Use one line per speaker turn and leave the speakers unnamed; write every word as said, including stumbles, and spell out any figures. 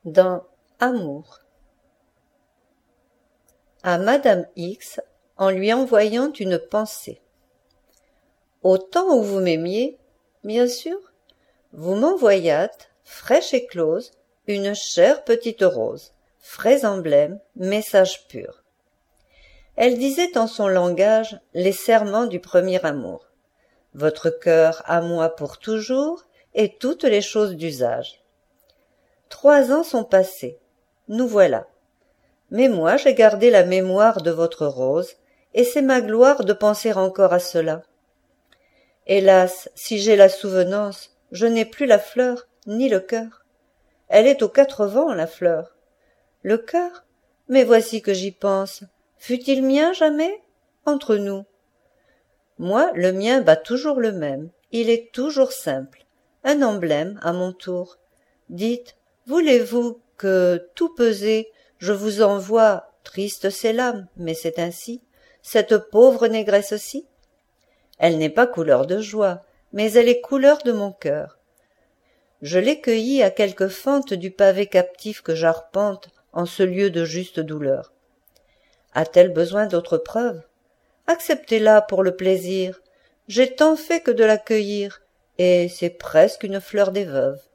dans Amour. À Madame X, en lui envoyant une pensée. Au temps où vous m'aimiez, bien sûr, vous m'envoyâtes, fraîche et close, une chère petite rose, frais emblème, message pur. Elle disait en son langage les serments du premier amour. Votre cœur à moi pour toujours, et toutes les choses d'usage. Trois ans sont passés, nous voilà. Mais moi j'ai gardé la mémoire de votre rose, et c'est ma gloire de penser encore à cela. Hélas, si j'ai la souvenance, je n'ai plus la fleur, ni le cœur. Elle est aux quatre vents, la fleur. Le cœur? Mais voici que j'y pense. Fut-il mien jamais? Entre nous. Moi, le mien bat toujours le même. Il est toujours simple. Un emblème, à mon tour. Dites, voulez-vous que, tout pesé, je vous envoie, triste c'est l'âme, mais c'est ainsi, cette pauvre négresse-ci? Elle n'est pas couleur de joie, mais elle est couleur de mon cœur. Je l'ai cueillie à quelque fente du pavé captif que j'arpente en ce lieu de juste douleur. A-t-elle besoin d'autre preuve? Acceptez-la pour le plaisir. J'ai tant fait que de la cueillir, et c'est presque une fleur des veuves.